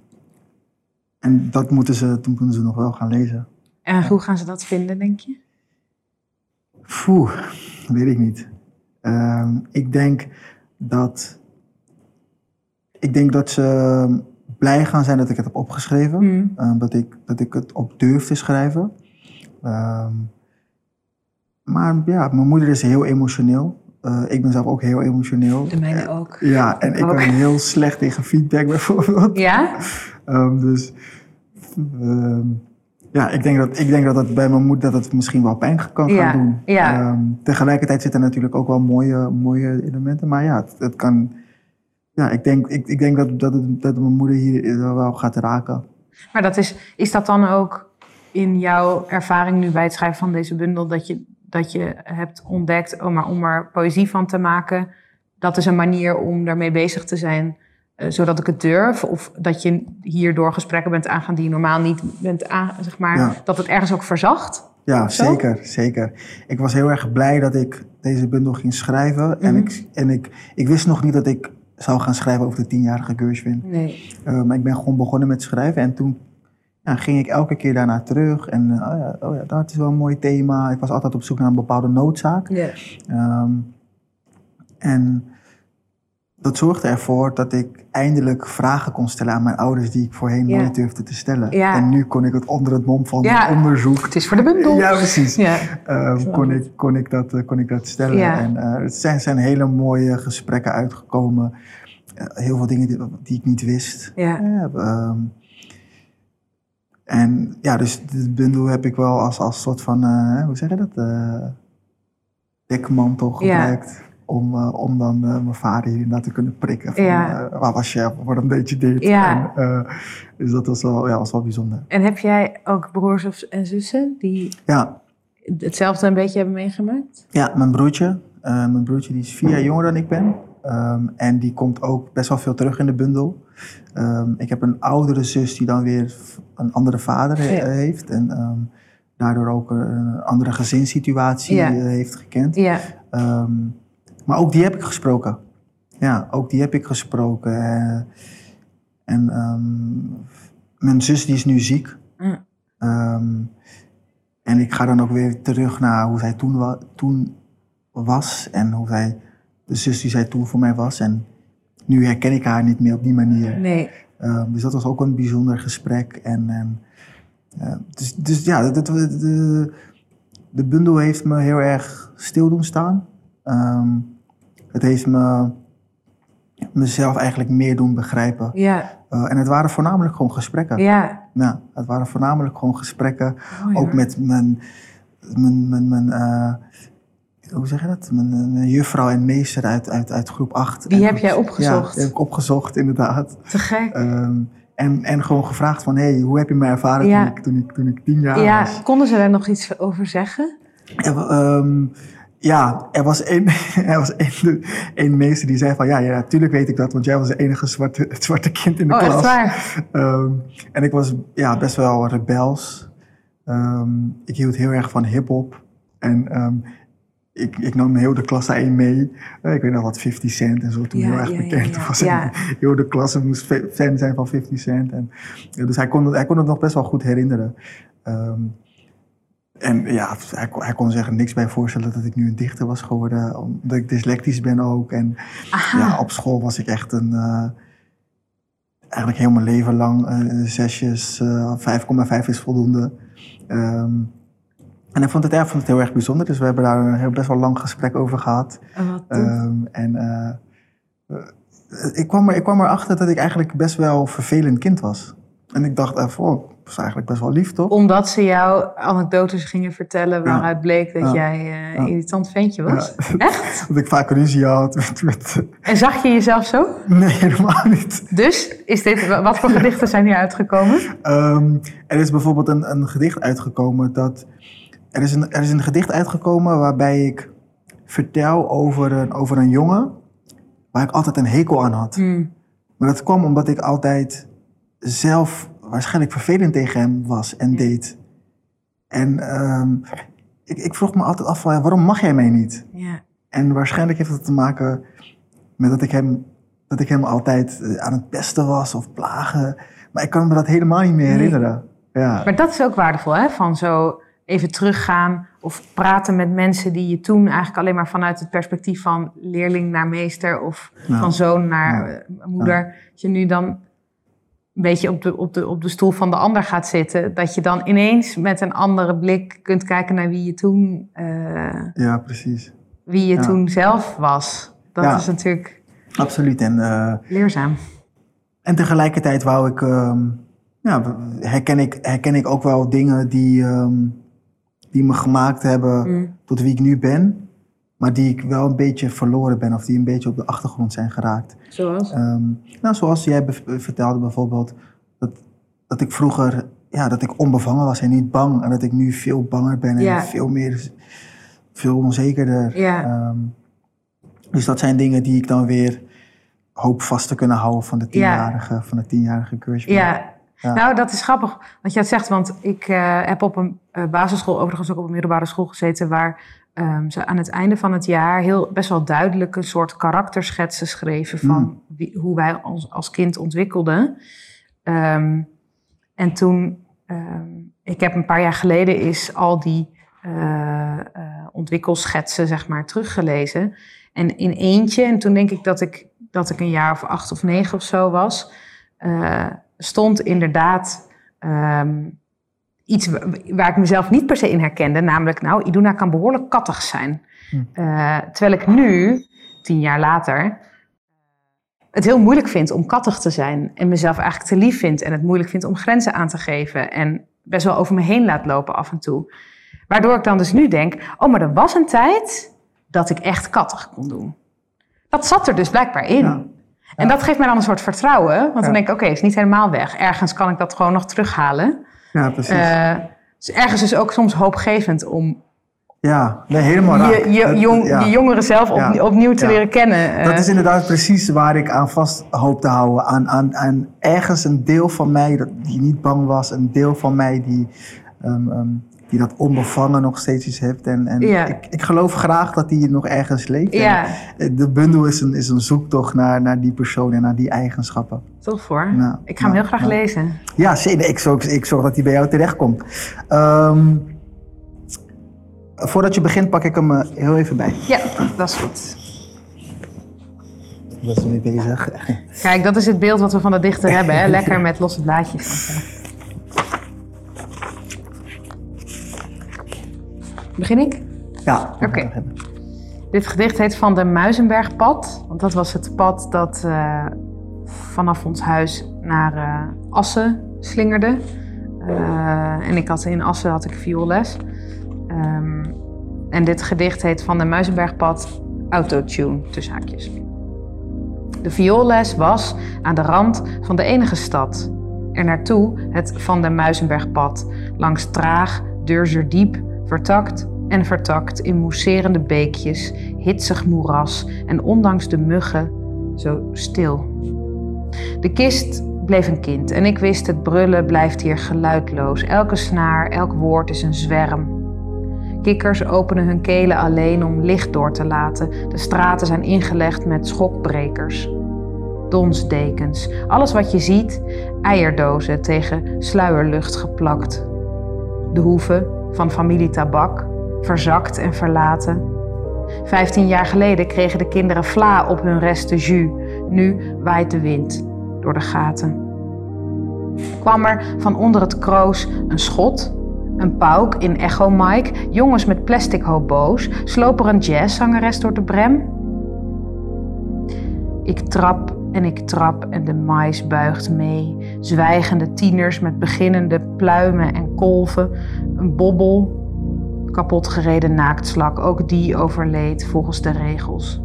en dat moeten ze, dat moeten ze nog wel gaan lezen. En hoe gaan ze dat vinden, denk je? Poeh, weet ik niet. Um, ik denk dat... Ik denk dat ze blij gaan zijn dat ik het heb opgeschreven. Mm. Um, dat, ik, dat ik het op durf te schrijven. Um, maar ja, mijn moeder is heel emotioneel. Uh, ik ben zelf ook heel emotioneel. De mijne ook. Uh, ja, en ik ook. ben heel slecht tegen feedback bijvoorbeeld. Ja? Um, dus... Um, Ja, ik denk dat ik denk dat het bij mijn moeder dat het misschien wel pijn kan gaan ja, doen. Ja. Um, tegelijkertijd zitten er natuurlijk ook wel mooie, mooie elementen. Maar ja, het, het kan. Ja, ik denk, ik, ik denk dat, dat, het, dat mijn moeder hier wel gaat raken. Maar dat is, is dat dan ook in jouw ervaring nu bij het schrijven van deze bundel, dat je dat je hebt ontdekt, oh, maar om er poëzie van te maken, dat is een manier om daarmee bezig te zijn, uh, zodat ik het durf. Of dat je hierdoor gesprekken bent aangaan die je normaal niet bent aan, zeg maar, ja. dat het ergens ook verzacht. Ja, zeker, zeker. Ik was heel erg blij dat ik deze bundel ging schrijven. Mm-hmm. En, ik, en ik, ik wist nog niet dat ik zou gaan schrijven over de tienjarige Gershwin. Nee. Uh, maar ik ben gewoon begonnen met schrijven. En toen ja, ging ik elke keer daarna terug. En uh, oh ja, oh ja, dat is wel een mooi thema. Ik was altijd op zoek naar een bepaalde noodzaak. Yeah. Um, en dat zorgde ervoor dat ik eindelijk vragen kon stellen aan mijn ouders die ik voorheen yeah. nooit durfde te stellen. Yeah. En nu kon ik het onder het mom van yeah. onderzoek. Het is voor de bundel. Ja, precies. Yeah. Um, kon, ik, kon, ik dat, uh, kon ik dat stellen. Yeah. En uh, het zijn, zijn hele mooie gesprekken uitgekomen. Uh, heel veel dingen die, die ik niet wist. Yeah. Uh, um, en ja, dus de bundel heb ik wel als, als soort van, uh, hoe zeg je dat? Uh, dekmantel gebruikt. Yeah. Om, uh, om dan uh, mijn vader hierna te kunnen prikken. Van, ja. uh, waar was je? Wat een beetje dit. Ja. En, uh, dus dat was wel, ja, was wel bijzonder. En heb jij ook broers of, en zussen die ja. hetzelfde een beetje hebben meegemaakt? Ja, mijn broertje. Uh, mijn broertje die is vier jaar jonger dan ik ben. Um, en die komt ook best wel veel terug in de bundel. Um, ik heb een oudere zus die dan weer een andere vader he- ja. heeft. En um, daardoor ook een andere gezinssituatie ja. uh, heeft gekend. Ja. Um, Maar ook die heb ik gesproken. Ja, ook die heb ik gesproken. Uh, en um, mijn zus die is nu ziek. Mm. Um, en ik ga dan ook weer terug naar hoe zij toen, wa- toen was. En hoe zij, de zus die zij toen voor mij was. En nu herken ik haar niet meer op die manier. Nee. Um, dus dat was ook een bijzonder gesprek. En, en, uh, dus, dus ja, de, de, de, de bundel heeft me heel erg stil doen staan. Um, Het heeft me mezelf eigenlijk meer doen begrijpen. Ja. Uh, en het waren voornamelijk gewoon gesprekken. Ja. Ja, het waren voornamelijk gewoon gesprekken. Oh, ook met mijn, mijn, mijn, mijn uh, hoe zeg je dat? Mijn, mijn juffrouw en meester uit, uit, uit groep acht. Die heb jij opgezocht? Ja, die heb ik opgezocht, inderdaad. Te gek. Um, en, en gewoon gevraagd van, hé, hey, hoe heb je mij ervaren ja. toen, ik, toen, ik, toen ik tien jaar ja. was? Konden ze daar nog iets over zeggen? Ja, um, Ja, er was één, er was één, één meester die zei van... Ja, ja, natuurlijk weet ik dat, want jij was het enige zwarte, het zwarte kind in de oh, klas. Oh, echt waar? Um, en ik was ja, best wel rebels. Um, ik hield heel erg van hiphop. En um, ik, ik nam heel de klas daarin mee. Uh, ik weet nog wat, fifty Cent en zo, toen ja, heel erg ja, bekend ja, ja. was. Ja. Heel de klas moest fan zijn van fifty Cent. En, ja, dus hij kon, hij kon het nog best wel goed herinneren. Um, En ja, hij kon, hij kon zich er niks bij voorstellen dat ik nu een dichter was geworden. Omdat ik dyslectisch ben ook. En ja, op school was ik echt een... Uh, eigenlijk heel mijn leven lang uh, zesjes, uh, vijf komma vijf is voldoende. Um, en hij vond, het, hij vond het heel erg bijzonder. Dus we hebben daar een heel, best wel lang gesprek over gehad. Oh, wat um, en uh, uh, ik, kwam er, ik kwam erachter dat ik eigenlijk best wel een vervelend kind was. En ik dacht even, oh, dat is eigenlijk best wel lief, toch? Omdat ze jou anekdotes gingen vertellen waaruit ja. bleek dat ja. jij uh, een ja. irritant ventje was? Ja. Echt? Dat ik vaak ruzie had met, met... En zag je jezelf zo? Nee, helemaal niet. Dus, is dit, wat voor gedichten zijn hier uitgekomen? Um, er is bijvoorbeeld een, een gedicht uitgekomen dat... Er is, een, er is een gedicht uitgekomen waarbij ik vertel over een, over een jongen waar ik altijd een hekel aan had. Hmm. Maar dat kwam omdat ik altijd zelf waarschijnlijk vervelend tegen hem was en ja. deed. En um, ik, ik vroeg me altijd af, van, waarom mag jij mij niet? Ja. En waarschijnlijk heeft het te maken met dat ik hem, dat ik hem altijd aan het pesten was of plagen. Maar ik kan me dat helemaal niet meer herinneren. Nee. Ja. Maar dat is ook waardevol, hè? Van zo even teruggaan of praten met mensen die je toen eigenlijk alleen maar vanuit het perspectief van leerling naar meester of ja. van zoon naar ja. moeder. Ja. Dat je nu dan een beetje op de, op, de, op de stoel van de ander gaat zitten. Dat je dan ineens met een andere blik kunt kijken naar wie je toen... Uh, ja, precies. Wie je ja. toen zelf was. Dat ja. is natuurlijk... Absoluut. En, uh, leerzaam. En tegelijkertijd wou ik... Um, ja, herken ik, herken ik ook wel dingen die, um, die me gemaakt hebben mm. tot wie ik nu ben. Maar die ik wel een beetje verloren ben. Of die een beetje op de achtergrond zijn geraakt. Zoals? Um, nou, zoals jij be- vertelde bijvoorbeeld. Dat, dat ik vroeger... Ja, dat ik onbevangen was en niet bang. En dat ik nu veel banger ben en ja. veel meer veel onzekerder. Ja. Um, dus dat zijn dingen die ik dan weer hoop vast te kunnen houden van de tienjarige, ja. van de tienjarige cursus. Ja. Ja, nou dat is grappig wat je het zegt, want ik uh, heb op een uh, basisschool, overigens ook op een middelbare school gezeten, waar um, ze aan het einde van het jaar heel best wel duidelijk een soort karakterschetsen schreven van mm. wie, hoe wij ons als kind ontwikkelden. Um, en toen, um, ik heb een paar jaar geleden is al die uh, uh, ontwikkelschetsen zeg maar teruggelezen. En in eentje, en toen denk ik dat ik, dat ik een jaar of acht of negen of zo was, uh, stond inderdaad um, iets waar ik mezelf niet per se in herkende. Namelijk, nou, Iduna kan behoorlijk kattig zijn. Hm. Uh, terwijl ik nu, tien jaar later, het heel moeilijk vind om kattig te zijn. En mezelf eigenlijk te lief vind. En het moeilijk vind om grenzen aan te geven. En best wel over me heen laat lopen af en toe. Waardoor ik dan dus nu denk, oh, maar er was een tijd dat ik echt kattig kon doen. Dat zat er dus blijkbaar in. Ja. En ja. dat geeft mij dan een soort vertrouwen. Want ja. dan denk ik, oké, okay, het is niet helemaal weg. Ergens kan ik dat gewoon nog terughalen. Ja, precies. Uh, dus ergens is ook soms hoopgevend om ja, nee, helemaal raak. Je, je, jong, ja. je jongeren zelf op, ja. opnieuw te ja. leren kennen. Dat is inderdaad precies waar ik aan vast hoop te houden. Aan, aan, aan ergens een deel van mij dat, die niet bang was. Een deel van mij die... Um, um, die dat onbevangen nog steeds iets heeft. En, en ja. ik, ik geloof graag dat die nog ergens leeft. Ja. En de bundel is een, is een zoektocht naar, naar die persoon en naar die eigenschappen. Toch voor? Nou, ik ga nou, hem heel graag nou. lezen. Ja, zeker. Ik zorg, ik zorg dat hij bij jou terechtkomt. Um, voordat je begint, pak ik hem uh, heel even bij. Ja, dat is goed. Dat is mee bezig. Kijk, dat is het beeld wat we van de dichter hebben. Hè? Lekker met losse blaadjes. Begin ik? Ja. Oké. Okay. Dit gedicht heet Van de Muizenbergpad. Want dat was het pad dat uh, vanaf ons huis naar uh, Assen slingerde. Uh, en ik had in Assen had ik vioolles. Um, en dit gedicht heet Van de Muizenbergpad Autotune, tussen haakjes. De vioolles was aan de rand van de enige stad. Er naartoe het Van de Muizenbergpad, langs traag, Deurserdiep, vertakt en vertakt in mousserende beekjes, hitsig moeras en ondanks de muggen zo stil. De kist bleef een kind en ik wist het brullen blijft hier geluidloos. Elke snaar, elk woord is een zwerm. Kikkers openen hun kelen alleen om licht door te laten. De straten zijn ingelegd met schokbrekers. Donsdekens, alles wat je ziet, eierdozen tegen sluierlucht geplakt. De hoeve van familie Tabak, verzakt en verlaten. Vijftien jaar geleden kregen de kinderen vla op hun resten jus. Nu waait de wind door de gaten. Kwam er van onder het kroos een schot, een pauk in echo mic, jongens met plastic hobo's, sloop er een jazzzangeres door de brem. Ik trap en ik trap en de mais buigt mee. Zwijgende tieners met beginnende pluimen en kolven. Een bobbel, kapotgereden naaktslak, ook die overleed volgens de regels.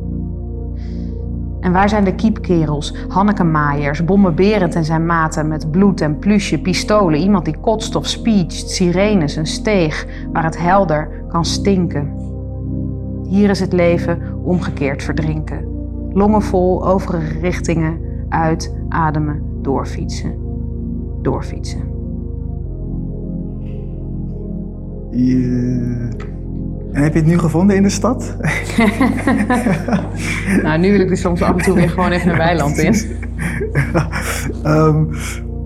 En waar zijn de kiepkerels, Hanneke-maaiers, Bomme Berend en zijn maten met bloed en plusje, pistolen, iemand die kotst of speecht, sirenes, een steeg waar het helder kan stinken. Hier is het leven omgekeerd verdrinken. Longen vol, overige richtingen, uit, ademen, doorfietsen. Doorfietsen. Yeah. En heb je het nu gevonden in de stad? Nou, nu wil ik dus soms af en toe weer gewoon even een weiland in. um,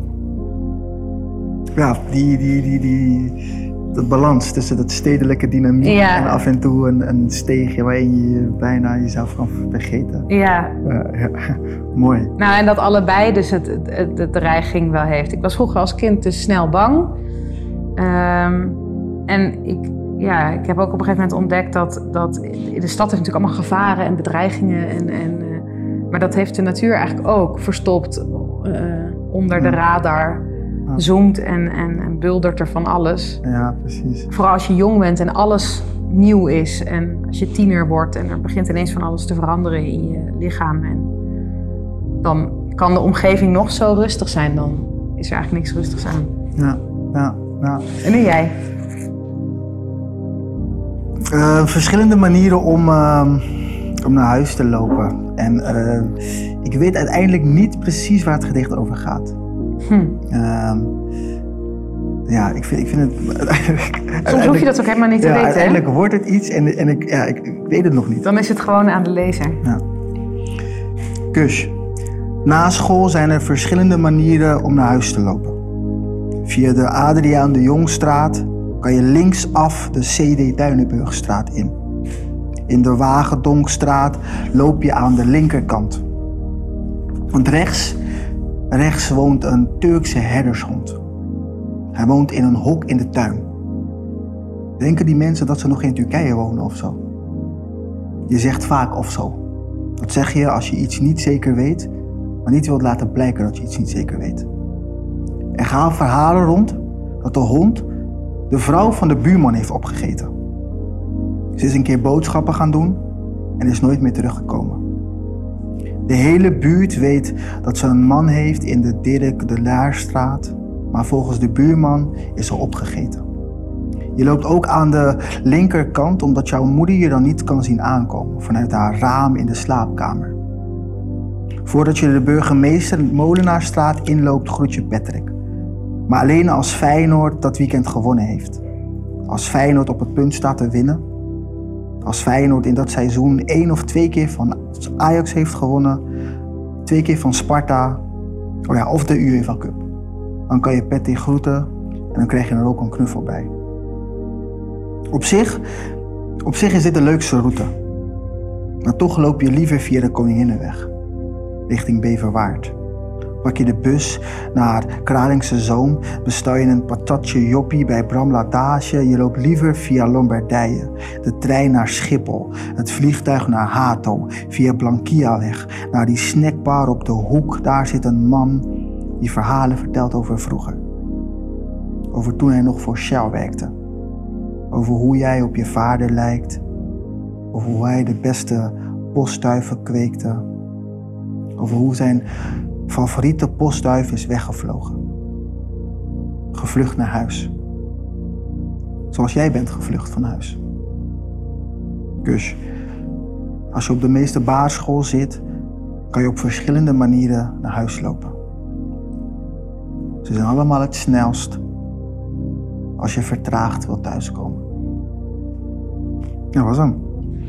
ja, die, die, die, die, dat balans tussen dat stedelijke dynamiek ja. en af en toe een, een steegje waarin je bijna jezelf kan vergeten. Ja. Uh, ja. Mooi. Nou, en dat allebei dus het, het, het, de dreiging wel heeft. Ik was vroeger als kind dus snel bang. Um, en ik... Ja, ik heb ook op een gegeven moment ontdekt dat, dat in de stad heeft natuurlijk allemaal gevaren en bedreigingen. En, en, uh, maar dat heeft de natuur eigenlijk ook verstopt uh, onder de radar. Ja. Zoomt en, en, en buldert er van alles. Ja, precies. Vooral als je jong bent en alles nieuw is. En als je tiener wordt en er begint ineens van alles te veranderen in je lichaam. En dan kan de omgeving nog zo rustig zijn, dan is er eigenlijk niks rustigs aan. Ja, ja, ja. En nu jij? Uh, verschillende manieren om, uh, om naar huis te lopen. En uh, ik weet uiteindelijk niet precies waar het gedicht over gaat. Hm. Uh, ja, ik vind, ik vind het... Soms hoef je dat ook helemaal niet te ja, weten. Uiteindelijk hè? wordt het iets en, en ik, ja, ik, ik weet het nog niet. Dan is het gewoon aan de lezer. Ja. Kus. Na school zijn er verschillende manieren om naar huis te lopen. Via de Adriaan de Jongstraat kan je linksaf de C D Duinenburgstraat in. In de Wagendonkstraat loop je aan de linkerkant. Want rechts, rechts woont een Turkse herdershond. Hij woont in een hok in de tuin. Denken die mensen dat ze nog in Turkije wonen of zo? Je zegt vaak of zo. Dat zeg je als je iets niet zeker weet, maar niet wilt laten blijken dat je iets niet zeker weet. Er gaan verhalen rond dat de hond de vrouw van de buurman heeft opgegeten. Ze is een keer boodschappen gaan doen en is nooit meer teruggekomen. De hele buurt weet dat ze een man heeft in de Dirk de Laarstraat, maar volgens de buurman is ze opgegeten. Je loopt ook aan de linkerkant omdat jouw moeder je dan niet kan zien aankomen vanuit haar raam in de slaapkamer. Voordat je de burgemeester Molenaarstraat inloopt, groet je Patrick. Maar alleen als Feyenoord dat weekend gewonnen heeft. Als Feyenoord op het punt staat te winnen. Als Feyenoord in dat seizoen één of twee keer van Ajax heeft gewonnen. Twee keer van Sparta. Oh ja, of de UEFA Cup. Dan kan je Patrick groeten en dan krijg je er ook een knuffel bij. Op zich, op zich is dit de leukste route. Maar toch loop je liever via de Koninginnenweg. Richting Beverwaard. Pak je de bus naar Kralingse Zoom, bestel je een patatje joppie bij Bram Ladage. Je loopt liever via Lombardije, de trein naar Schiphol, het vliegtuig naar Hato, via Blanquiaweg, naar die snackbar op de hoek. Daar zit een man die verhalen vertelt over vroeger. Over toen hij nog voor Shell werkte. Over hoe jij op je vader lijkt. Over hoe hij de beste postduiven kweekte. Over hoe zijn favoriete postduif is weggevlogen. Gevlucht naar huis. Zoals jij bent gevlucht van huis. Kus. Als je op de meeste basisschool zit, kan je op verschillende manieren naar huis lopen. Ze zijn allemaal het snelst als je vertraagd wilt thuiskomen. Dat was hem.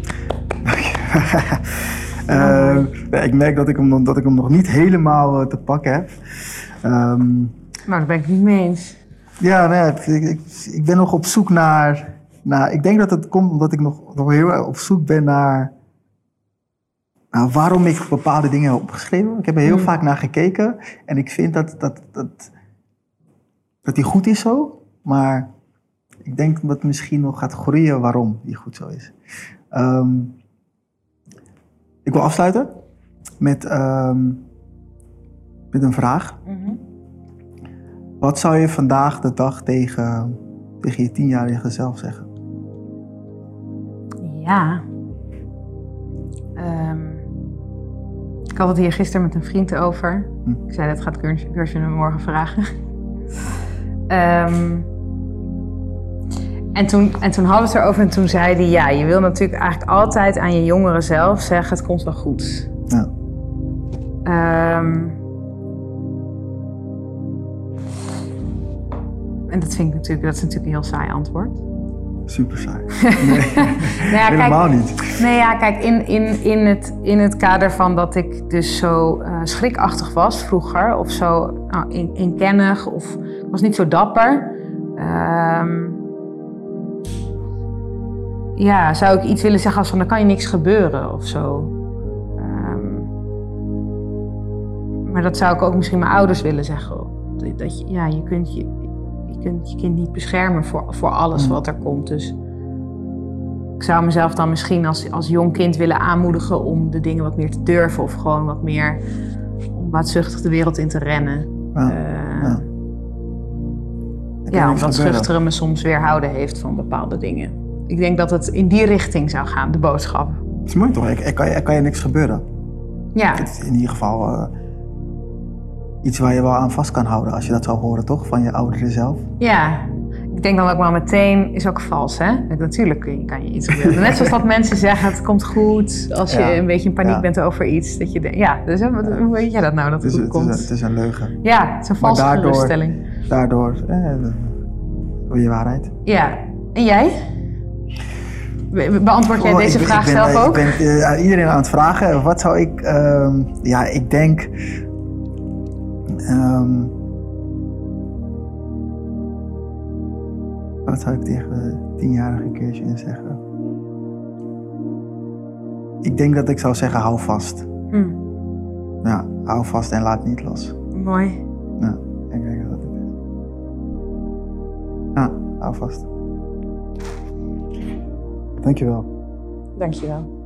uh, ik merk dat ik, hem, dat ik hem nog niet helemaal uh, te pakken heb. Um, maar daar ben ik niet mee eens. Ja, nee, ik, ik, ik ben nog op zoek naar, naar... Ik denk dat het komt omdat ik nog, nog heel erg op zoek ben naar... Nou, waarom ik bepaalde dingen heb opgeschreven. Ik heb er heel mm. vaak naar gekeken. En ik vind dat, dat, dat, dat die goed is zo. Maar ik denk dat het misschien nog gaat groeien waarom die goed zo is. Um, ik wil afsluiten met, um, met een vraag. Mm-hmm. Wat zou je vandaag de dag tegen, tegen je tienjarige zelf zeggen? Ja. Um, ik had het hier gisteren met een vriend over. Hm. Ik zei, dat gaat Gursje me morgen vragen. um, en, toen, en toen hadden we het erover en toen zei hij... Ja, je wil natuurlijk eigenlijk altijd aan je jongere zelf zeggen... Het komt wel goed. Ja. Um, en dat vind ik natuurlijk, dat is natuurlijk een heel saai antwoord. Super saai. Nee, nou ja, helemaal kijk, niet. Nee, ja, kijk, in, in, in, het, in het kader van dat ik dus zo uh, schrikachtig was vroeger, of zo nou, in, inkennig, of ik was niet zo dapper. Um, ja, zou ik iets willen zeggen als van, dan kan je niks gebeuren, of zo. Um, maar dat zou ik ook misschien mijn ouders willen zeggen. Dat je, ja, je kunt je... Je kunt je kind niet beschermen voor, voor alles wat er komt. Dus ik zou mezelf dan misschien als, als jong kind willen aanmoedigen om de dingen wat meer te durven. Of gewoon wat meer onbaatzuchtig de wereld in te rennen. Ja, uh, ja. ja omdat schuchteren me soms weerhouden heeft van bepaalde dingen. Ik denk dat het in die richting zou gaan, de boodschap. Dat is mooi toch? Er, er, kan, je, er kan je niks gebeuren. Ja. Het is in ieder geval... Uh, Iets waar je wel aan vast kan houden als je dat zou horen, toch? Van je ouderen zelf. Ja, ik denk dan ook wel meteen, is ook vals, hè? Natuurlijk kun je, kan je iets gebeuren. Net zoals dat mensen zeggen, het komt goed als je ja. een beetje in paniek ja. bent over iets. Dat je denkt, ja, dus hoe weet jij dat nou, dat het, het goed is, komt? Het is, het is een leugen. Ja, het is een valse daardoor, geruststelling. Daardoor, eh, hoor je waarheid. Ja, en jij? Beantwoord jij oh, deze ik, vraag ik ben, zelf ook? Ik ben uh, iedereen aan het vragen. Wat zou ik... Uh, ja, ik denk... Um, wat zou ik tegen de tienjarige Kirsten zeggen? Ik denk dat ik zou zeggen, hou vast. Mm. Ja, hou vast en laat niet los. Mooi. Ja, ik denk dat het is. Ja, hou vast. Dankjewel. Dankjewel.